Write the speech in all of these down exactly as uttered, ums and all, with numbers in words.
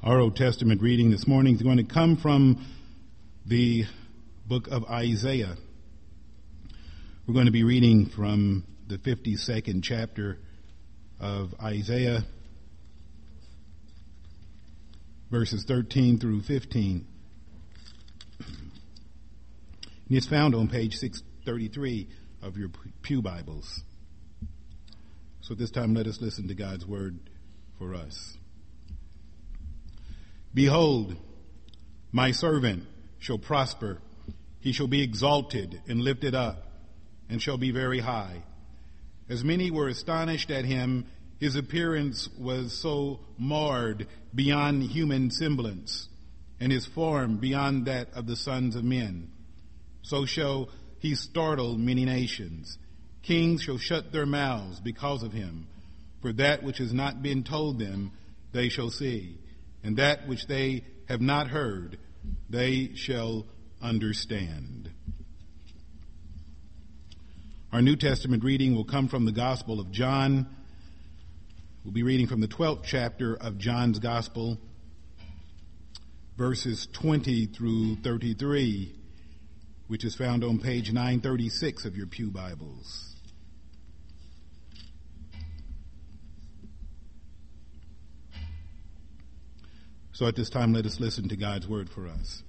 Our Old Testament reading this morning is going to come from the book of Isaiah. We're going to be reading from the fifty-second chapter of Isaiah, verses thirteen through fifteen. And it's found on page six thirty-three of your pew Bibles. So at this time, let us listen to God's word for us. Behold, my servant shall prosper. He shall be exalted and lifted up, and shall be very high. As many were astonished at him, his appearance was so marred beyond human semblance, and his form beyond that of the sons of men. So shall he startle many nations. Kings shall shut their mouths because of him. For that which has not been told them, they shall see, and that which they have not heard, they shall understand. Our New Testament reading will come from the Gospel of John. We'll be reading from the twelfth chapter of John's Gospel, verses twenty through thirty-three, which is found on page nine thirty-six of your pew Bibles. So at this time, let us listen to God's word for us.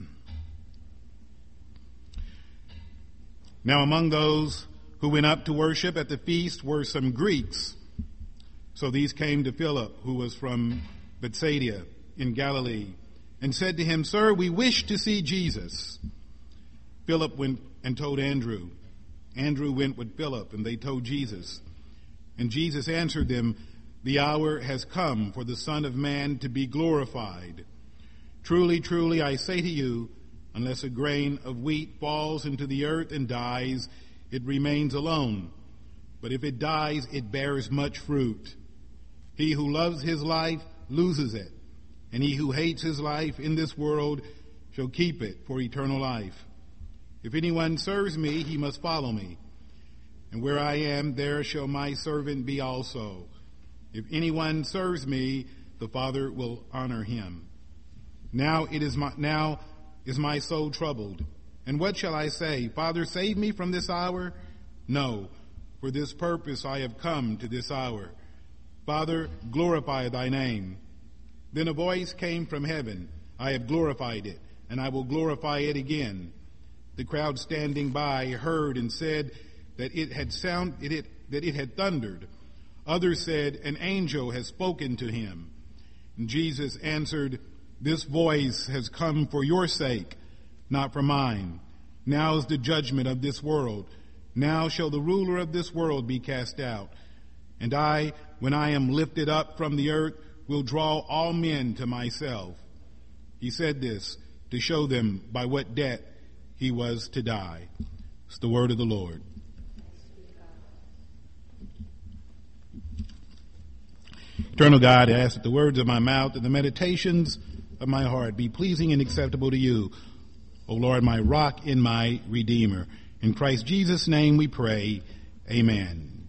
Now among those who went up to worship at the feast were some Greeks. So these came to Philip, who was from Bethsaida in Galilee, and said to him, Sir, we wish to see Jesus. Philip went and told Andrew. Andrew went with Philip, and they told Jesus. And Jesus answered them, The hour has come for the Son of Man to be glorified. Truly, truly, I say to you, unless a grain of wheat falls into the earth and dies, it remains alone. But if it dies, it bears much fruit. He who loves his life loses it, and he who hates his life in this world shall keep it for eternal life. If anyone serves me, he must follow me. And where I am, there shall my servant be also. If anyone serves me, the Father will honor him. Now it is my, now is my soul troubled. And what shall I say? Father, save me from this hour? No, for this purpose I have come to this hour. Father, glorify thy name. Then a voice came from heaven. I have glorified it, and I will glorify it again. The crowd standing by heard and said that it had sound, it, it, that it had thundered. Others said, an angel has spoken to him. And Jesus answered, This voice has come for your sake, not for mine. Now is the judgment of this world. Now shall the ruler of this world be cast out. And I, when I am lifted up from the earth, will draw all men to myself. He said this to show them by what death he was to die. It's the word of the Lord. Eternal God, I ask that the words of my mouth and the meditations of my heart be pleasing and acceptable to you, O Lord, my rock and my redeemer. In Christ Jesus' name we pray. Amen.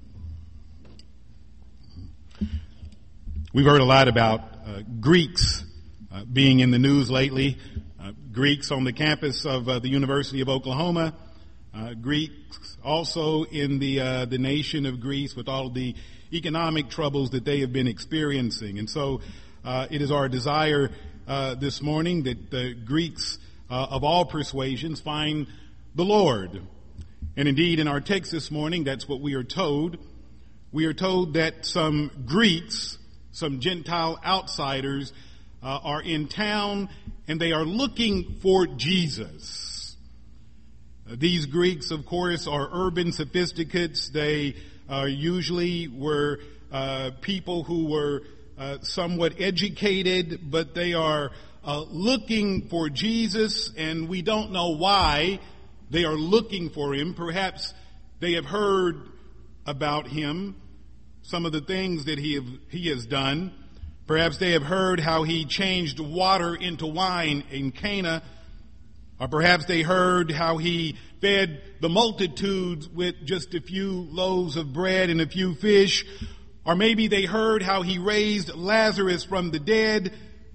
We've heard a lot about uh, Greeks uh, being in the news lately. Uh, Greeks on the campus of uh, the University of Oklahoma. Uh, Greeks also in the uh, the nation of Greece with all of the economic troubles that they have been experiencing. And so uh, it is our desire uh, this morning that the Greeks uh, of all persuasions find the Lord. And indeed, in our text this morning, that's what we are told. We are told that some Greeks, some Gentile outsiders, uh, are in town and they are looking for Jesus. Uh, these Greeks, of course, are urban sophisticates. They Uh, usually were uh, people who were uh, somewhat educated, but they are uh, looking for Jesus, and we don't know why they are looking for him. Perhaps they have heard about him, some of the things that he have, he has done. Perhaps they have heard how he changed water into wine in Cana. Or perhaps they heard how he fed the multitudes with just a few loaves of bread and a few fish. Or maybe they heard how he raised Lazarus from the dead.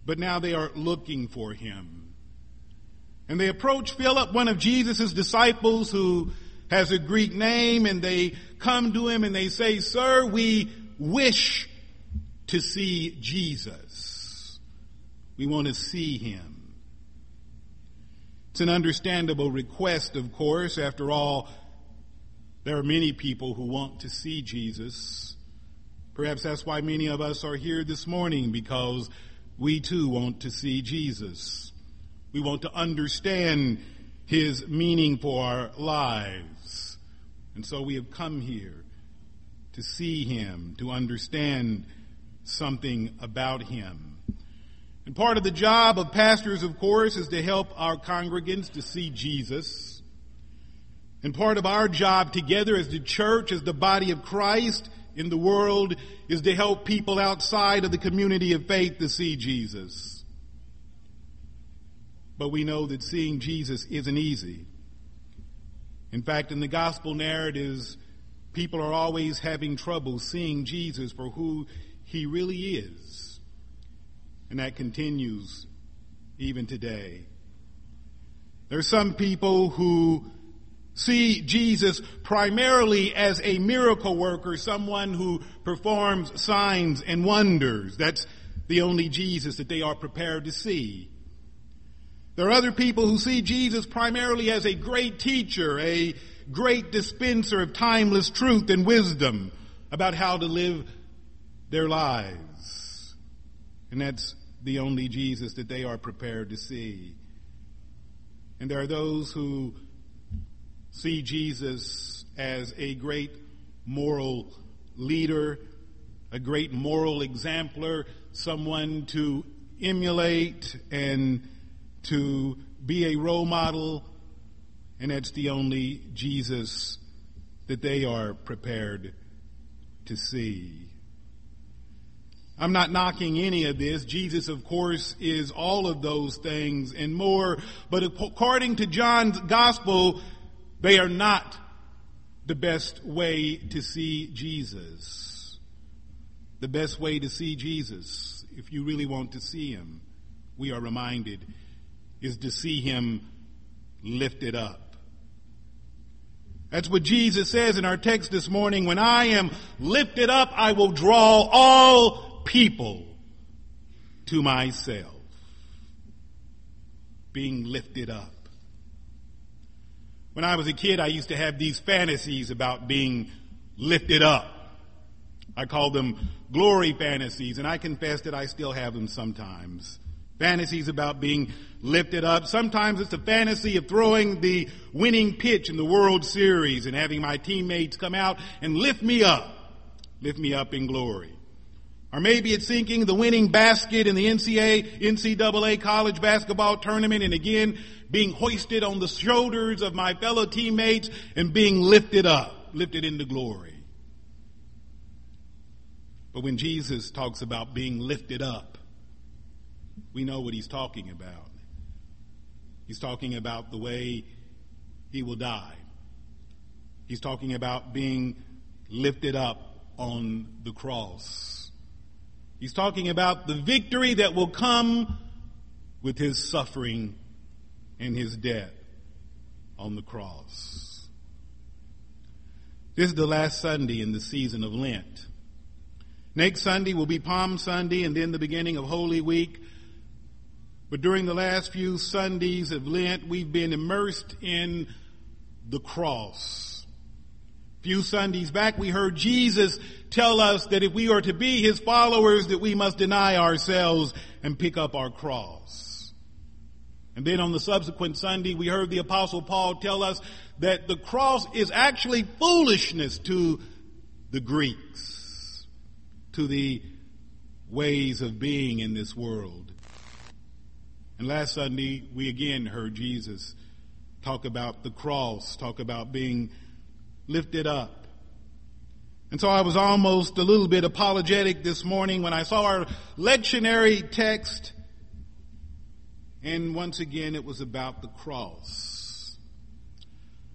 but now they are looking for him. And they approach Philip, one of Jesus' disciples who has a Greek name, and they come to him and they say, "Sir, we wish to see Jesus. We want to see him." It's an understandable request, of course. After all, there are many people who want to see Jesus. Perhaps that's why many of us are here this morning, because we too want to see Jesus. We want to understand his meaning for our lives. And so we have come here to see him, to understand something about him. And part of the job of pastors, of course, is to help our congregants to see Jesus. And part of our job together as the church, as the body of Christ in the world, is to help people outside of the community of faith to see Jesus. But we know that seeing Jesus isn't easy. In fact, in the gospel narratives, people are always having trouble seeing Jesus for who he really is. And that continues even today. There are some people who see Jesus primarily as a miracle worker, someone who performs signs and wonders. That's the only Jesus that they are prepared to see. There are other people who see Jesus primarily as a great teacher, a great dispenser of timeless truth and wisdom about how to live their lives. And that's the only Jesus that they are prepared to see. And there are those who see Jesus as a great moral leader, a great moral exemplar, someone to emulate and to be a role model, and that's the only Jesus that they are prepared to see. I'm not knocking any of this. Jesus, of course, is all of those things and more, but according to John's gospel, they are not the best way to see Jesus. The best way to see Jesus, if you really want to see him, we are reminded, is to see him lifted up. That's what Jesus says in our text this morning. When I am lifted up, I will draw all people to myself. Being lifted up. When I was a kid, I used to have these fantasies about being lifted up. I called them glory fantasies, and I confess that I still have them sometimes. Fantasies about being lifted up. Sometimes it's a fantasy of throwing the winning pitch in the World Series and having my teammates come out and lift me up. Lift me up in glory. Or maybe it's sinking the winning basket in the N C double A college basketball tournament and again being hoisted on the shoulders of my fellow teammates and being lifted up, lifted into glory. But when Jesus talks about being lifted up, we know what he's talking about. He's talking about the way he will die. He's talking about being lifted up on the cross. He's talking about the victory that will come with his suffering and his death on the cross. This is the last Sunday in the season of Lent. Next Sunday will be Palm Sunday and then the beginning of Holy Week. But during the last few Sundays of Lent, we've been immersed in the cross. A few Sundays back, we heard Jesus tell us that if we are to be his followers, that we must deny ourselves and pick up our cross. And then on the subsequent Sunday, we heard the Apostle Paul tell us that the cross is actually foolishness to the Greeks, to the ways of being in this world. And last Sunday, we again heard Jesus talk about the cross, talk about being lifted up. And so I was almost a little bit apologetic this morning when I saw our lectionary text. And once again, it was about the cross.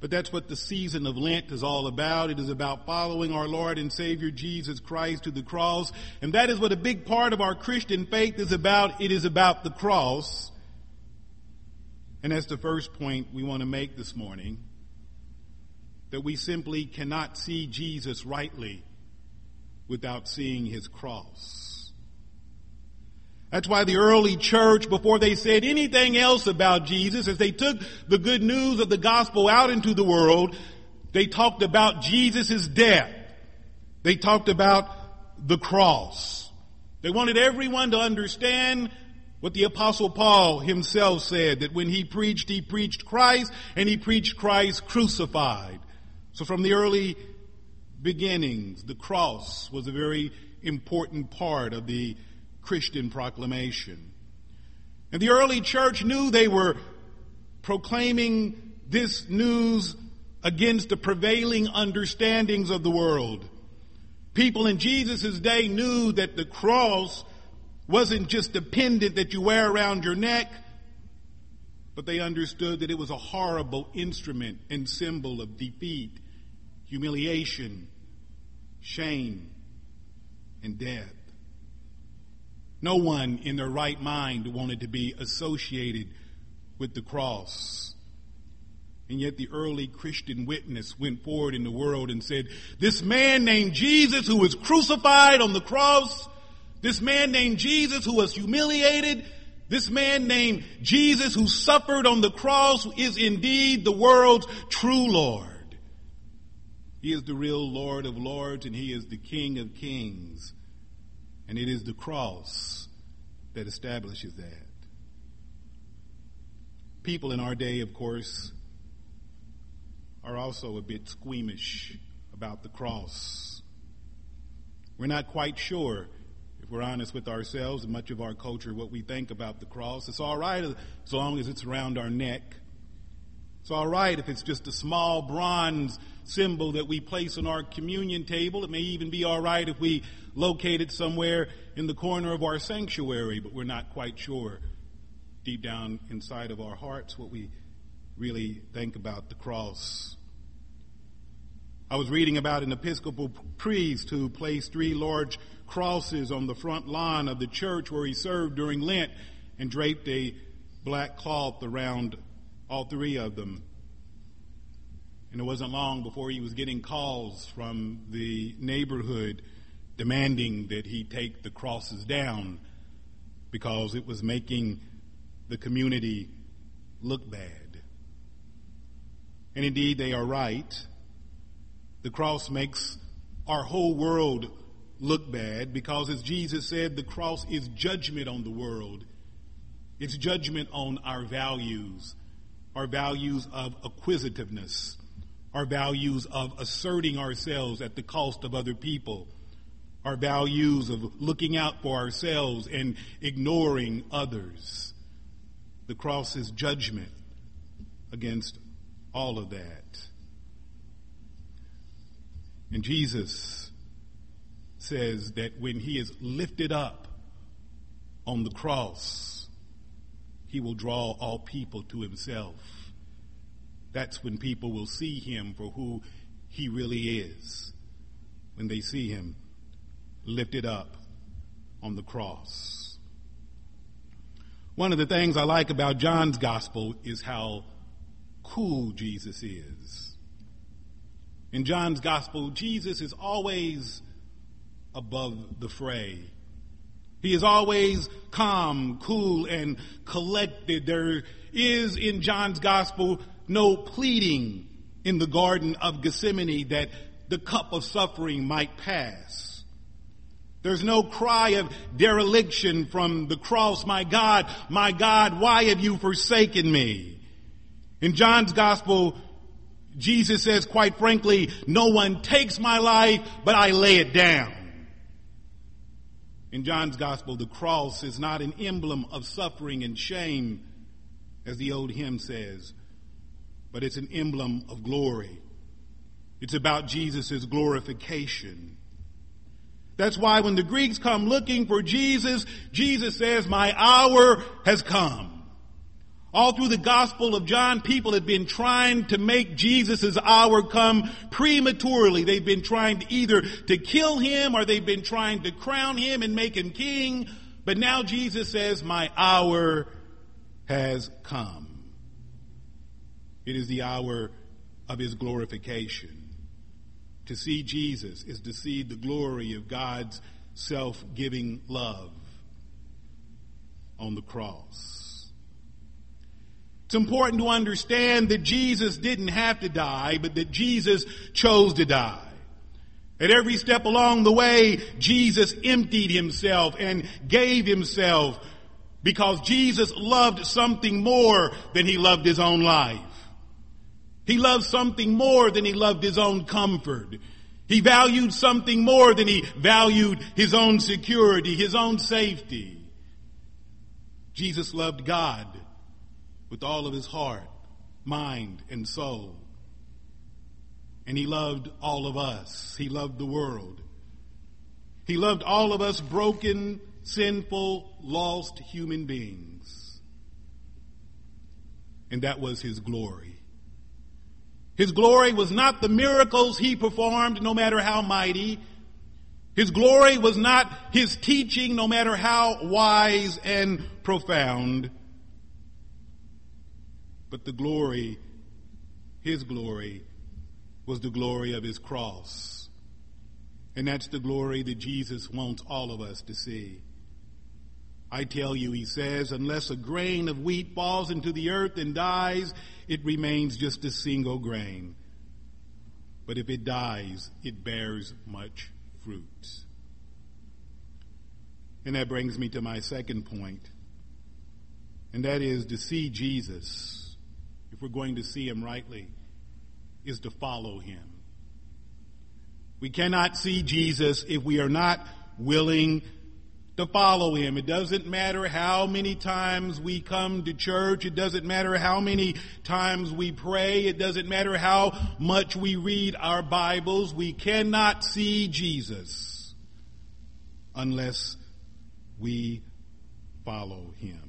But that's what the season of Lent is all about. It is about following our Lord and Savior Jesus Christ to the cross. And that is what a big part of our Christian faith is about. It is about the cross. And that's the first point we want to make this morning. That we simply cannot see Jesus rightly without seeing his cross. That's why the early church, before they said anything else about Jesus, as they took the good news of the gospel out into the world, they talked about Jesus' death. They talked about the cross. They wanted everyone to understand what the Apostle Paul himself said, that when he preached, he preached Christ, and he preached Christ crucified. So from the early beginnings, the cross was a very important part of the Christian proclamation. And the early church knew they were proclaiming this news against the prevailing understandings of the world. People in Jesus' day knew that the cross wasn't just a pendant that you wear around your neck, but they understood that it was a horrible instrument and symbol of defeat, humiliation, shame, and death. No one in their right mind wanted to be associated with the cross. And yet the early Christian witness went forward in the world and said, this man named Jesus who was crucified on the cross, this man named Jesus who was humiliated, this man named Jesus who suffered on the cross is indeed the world's true Lord. He is the real Lord of Lords and he is the King of Kings. And it is the cross that establishes that. People in our day, of course, are also a bit squeamish about the cross. We're not quite sure, if we're honest with ourselves and much of our culture, what we think about the cross. It's all right as long as it's around our neck. It's all right if it's just a small bronze symbol that we place on our communion table. It may even be all right if we locate it somewhere in the corner of our sanctuary, but we're not quite sure deep down inside of our hearts what we really think about the cross. I was reading about an Episcopal priest who placed three large crosses on the front lawn of the church where he served during Lent and draped a black cloth around all three of them. And it wasn't long before he was getting calls from the neighborhood demanding that he take the crosses down because it was making the community look bad. And indeed, they are right. The cross makes our whole world look bad because, as Jesus said, the cross is judgment on the world. It's judgment on our values, our values of acquisitiveness, our values of asserting ourselves at the cost of other people, our values of looking out for ourselves and ignoring others. The cross is judgment against all of that. And Jesus says that when he is lifted up on the cross, he will draw all people to himself. That's when people will see him for who he really is, when they see him lifted up on the cross. One of the things I like about John's gospel is how cool Jesus is. In John's gospel, Jesus is always above the fray. He is always calm, cool, and collected. There is in John's gospel no pleading in the Garden of Gethsemane that the cup of suffering might pass. There's no cry of dereliction from the cross. My God, my God, why have you forsaken me? In John's gospel, Jesus says, quite frankly, no one takes my life, but I lay it down. In John's gospel, the cross is not an emblem of suffering and shame, as the old hymn says, but it's an emblem of glory. It's about Jesus' glorification. That's why when the Greeks come looking for Jesus, Jesus says, my hour has come. All through the Gospel of John, people have been trying to make Jesus' hour come prematurely. They've been trying to either to kill him or they've been trying to crown him and make him king. But now Jesus says, my hour has come. It is the hour of his glorification. To see Jesus is to see the glory of God's self-giving love on the cross. It's important to understand that Jesus didn't have to die, but that Jesus chose to die. At every step along the way, Jesus emptied himself and gave himself because Jesus loved something more than he loved his own life. He loved something more than he loved his own comfort. He valued something more than he valued his own security, his own safety. Jesus loved God with all of his heart, mind, and soul. And he loved all of us. He loved the world. He loved all of us broken, sinful, lost human beings. And that was his glory. His glory was not the miracles he performed, no matter how mighty. His glory was not his teaching, no matter how wise and profound. But the glory, his glory, was the glory of his cross. And that's the glory that Jesus wants all of us to see. I tell you, he says, unless a grain of wheat falls into the earth and dies, it remains just a single grain. But if it dies, it bears much fruit. And that brings me to my second point. And that is to see Jesus, if we're going to see him rightly, is to follow him. We cannot see Jesus if we are not willing to follow him. It doesn't matter how many times we come to church. It doesn't matter how many times we pray. It doesn't matter how much we read our Bibles. We cannot see Jesus unless we follow him.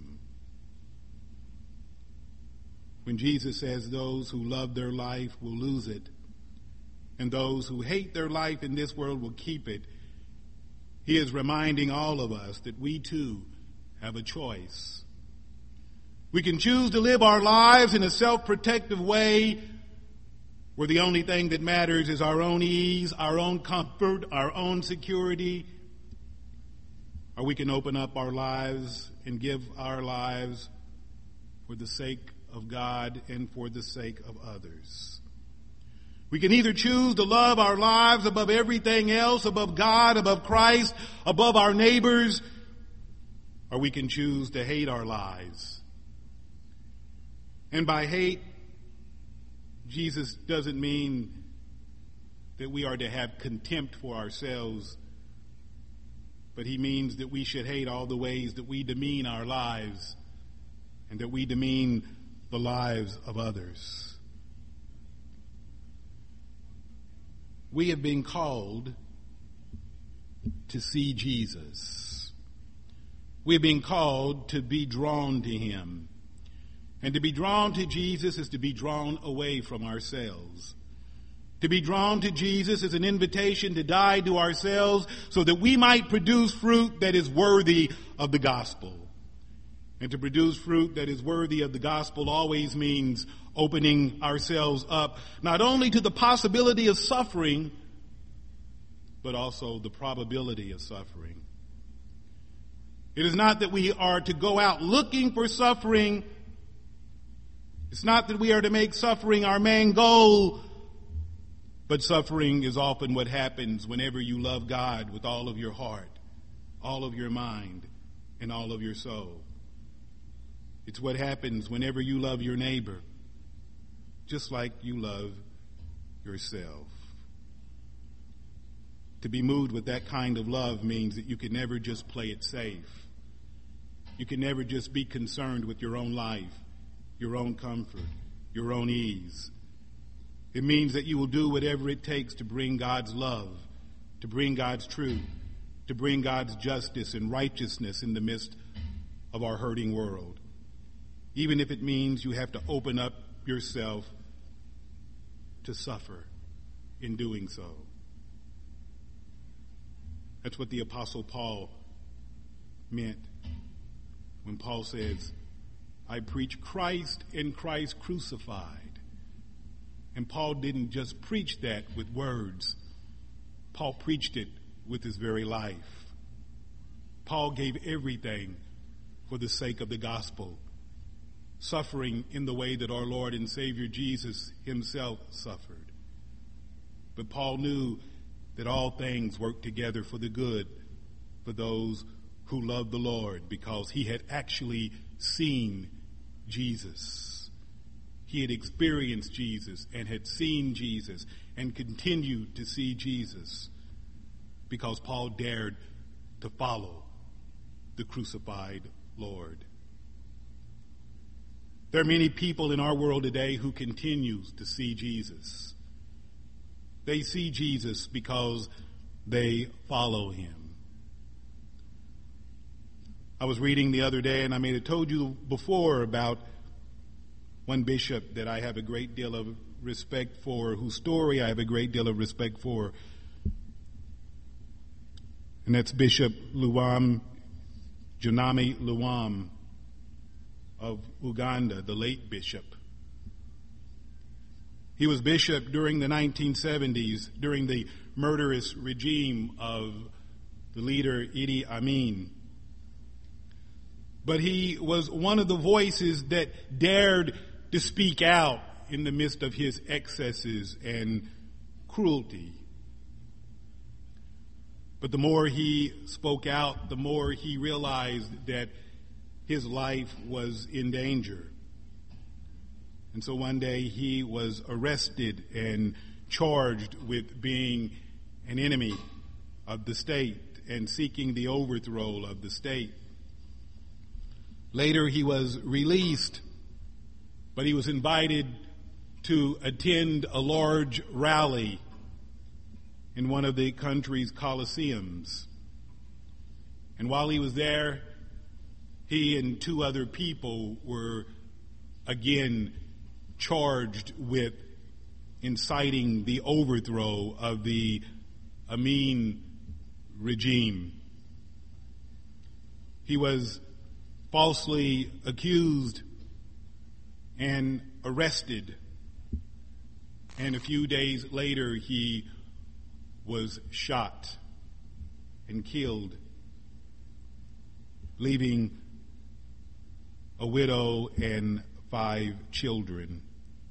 When Jesus says those who love their life will lose it, and those who hate their life in this world will keep it, he is reminding all of us that we too have a choice. We can choose to live our lives in a self-protective way where the only thing that matters is our own ease, our own comfort, our own security. Or we can open up our lives and give our lives for the sake of God and for the sake of others. We can either choose to love our lives above everything else, above God, above Christ, above our neighbors, or we can choose to hate our lives. And by hate, Jesus doesn't mean that we are to have contempt for ourselves, but he means that we should hate all the ways that we demean our lives and that we demean the lives of others. We have been called to see Jesus. We have been called to be drawn to him. And to be drawn to Jesus is to be drawn away from ourselves. To be drawn to Jesus is an invitation to die to ourselves so that we might produce fruit that is worthy of the gospel. And to produce fruit that is worthy of the gospel always means opening ourselves up, not only to the possibility of suffering, but also the probability of suffering. It is not that we are to go out looking for suffering. It's not that we are to make suffering our main goal, but suffering is often what happens whenever you love God with all of your heart, all of your mind, and all of your soul. It's what happens whenever you love your neighbor, just like you love yourself. To be moved with that kind of love means that you can never just play it safe. You can never just be concerned with your own life, your own comfort, your own ease. It means that you will do whatever it takes to bring God's love, to bring God's truth, to bring God's justice and righteousness in the midst of our hurting world. even if it means you have to open up yourself to suffer in doing so. That's what the Apostle Paul meant when Paul says, I preach Christ and Christ crucified. And Paul didn't just preach that with words. Paul preached it with his very life. Paul gave everything for the sake of the gospel, suffering in the way that our Lord and Savior Jesus himself suffered. But Paul knew that all things work together for the good for those who love the Lord, because he had actually seen Jesus. He had experienced Jesus and had seen Jesus and continued to see Jesus, because Paul dared to follow the crucified Lord. There are many people in our world today who continue to see Jesus. They see Jesus because they follow him. I was reading the other day, and I may have told you before about one bishop that I have a great deal of respect for, whose story I have a great deal of respect for. And that's Bishop Luwam, Junami Luwam of Uganda, the late bishop. He was bishop during the nineteen seventies, during the murderous regime of the leader Idi Amin. But he was one of the voices that dared to speak out in the midst of his excesses and cruelty. But the more he spoke out, the more he realized that his life was in danger. And so one day he was arrested and charged with being an enemy of the state and seeking the overthrow of the state. Later he was released, but he was invited to attend a large rally in one of the country's coliseums. And while he was there, he and two other people were again charged with inciting the overthrow of the Amin regime. He was falsely accused and arrested, and a few days later he was shot and killed, leaving a widow and five children.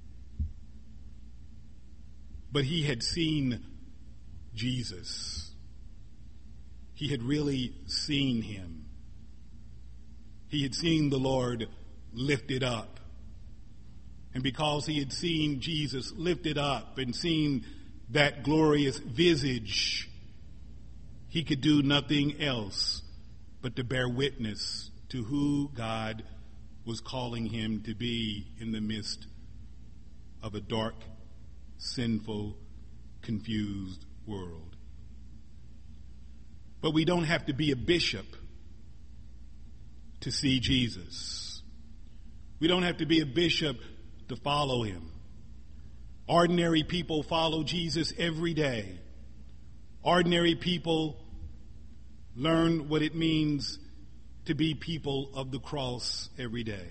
But he had seen Jesus. He had really seen him. He had seen the Lord lifted up. And because he had seen Jesus lifted up and seen that glorious visage, he could do nothing else but to bear witness to who God was calling him to be in the midst of a dark, sinful, confused world. But we don't have to be a bishop to see Jesus. We don't have to be a bishop to follow him. Ordinary people follow Jesus every day. Ordinary people learn what it means to be people of the cross every day.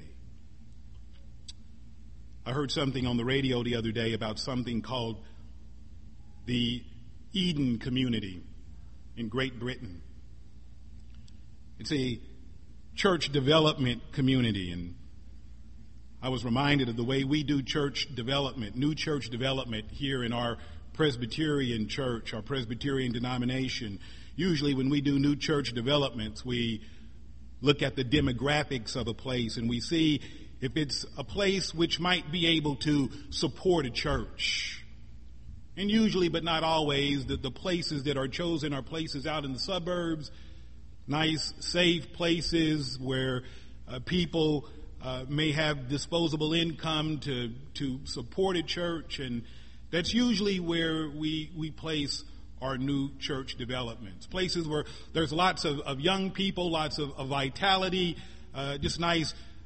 I heard something on the radio the other day about something called the Eden Community in Great Britain. It's a church development community, and I was reminded of the way we do church development, new church development here in our Presbyterian church, our Presbyterian denomination. Usually when we do new church developments, we look at the demographics of a place and we see if it's a place which might be able to support a church. And usually, but not always, the, the places that are chosen are places out in the suburbs, nice, safe places where uh, people uh, may have disposable income to, to support a church. And that's usually where we, we place our new church developments. Places where there's lots of, of young people, lots of, of vitality, uh, just nice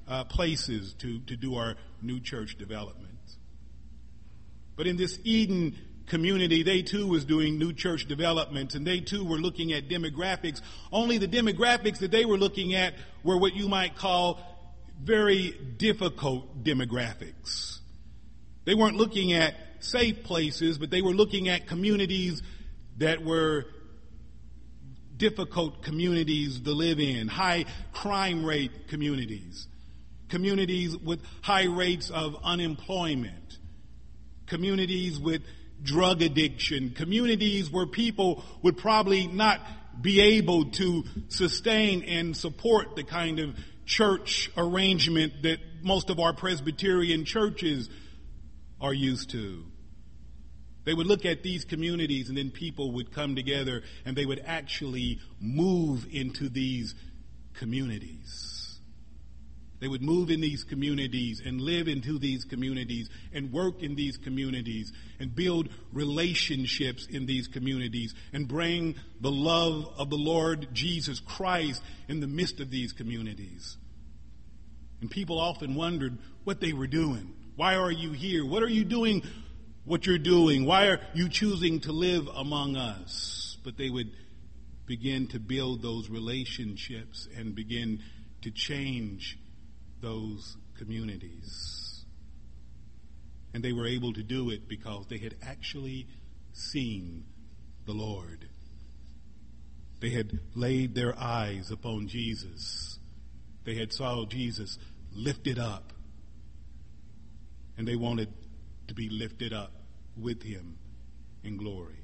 uh, places to, to do our new church development. But in this Eden community, they too was doing new church development, and they too were looking at demographics. Only the demographics that they were looking at were what you might call very difficult demographics. They weren't looking at safe places, but they were looking at communities that were difficult communities to live in, high crime rate communities, communities with high rates of unemployment, communities with drug addiction, communities where people would probably not be able to sustain and support the kind of church arrangement that most of our Presbyterian churches are used to. They would look at these communities, and then people would come together and they would actually move into these communities. They would move in these communities and live into these communities and work in these communities and build relationships in these communities and bring the love of the Lord Jesus Christ in the midst of these communities. And people often wondered what they were doing. Why are you here? What are you doing what you're doing? Why are you choosing to live among us? But they would begin to build those relationships and begin to change those communities. And they were able to do it because they had actually seen the Lord. They had laid their eyes upon Jesus. They had saw Jesus lifted up. And they wanted to be lifted up with him in glory.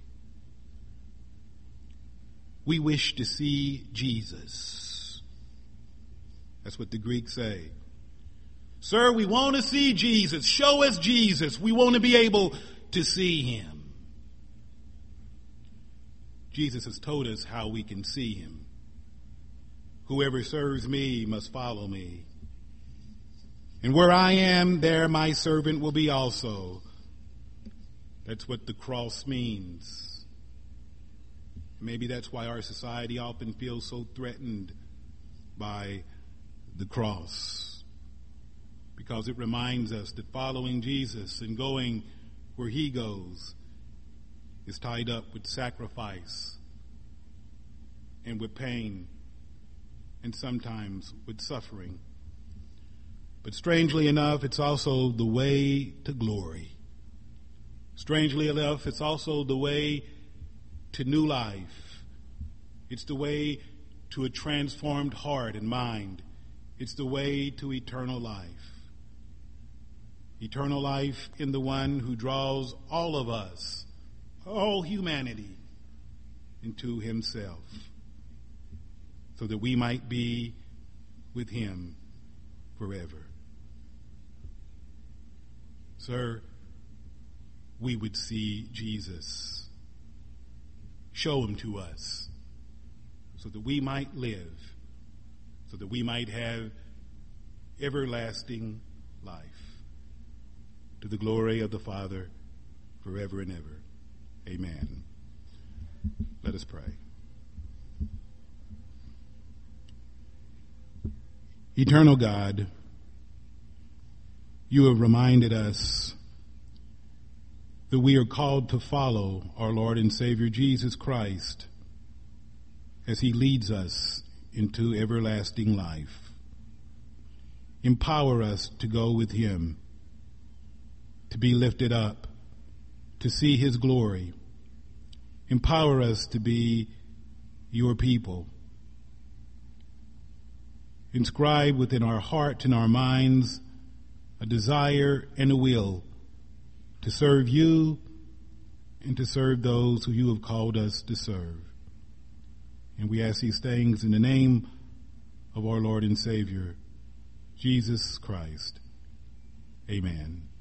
We wish to see Jesus. That's what the Greeks say. Sir, we want to see Jesus. Show us Jesus. We want to be able to see him. Jesus has told us how we can see him. Whoever serves me must follow me. And where I am, there my servant will be also. That's what the cross means. Maybe that's why our society often feels so threatened by the cross. Because it reminds us that following Jesus and going where he goes is tied up with sacrifice and with pain and sometimes with suffering. But strangely enough, it's also the way to glory. Strangely enough, it's also the way to new life. It's the way to a transformed heart and mind. It's the way to eternal life. Eternal life in the one who draws all of us, all humanity, into himself, so that we might be with him forever. Sir, we would see Jesus. Show him to us so that we might live, so that we might have everlasting life. To the glory of the Father, forever and ever. Amen. Let us pray. Eternal God, you have reminded us that we are called to follow our Lord and Savior Jesus Christ as he leads us into everlasting life. Empower us to go with him, to be lifted up, to see his glory. Empower us to be your people. Inscribe within our hearts and our minds a desire and a will to serve you and to serve those who you have called us to serve. And we ask these things in the name of our Lord and Savior, Jesus Christ. Amen.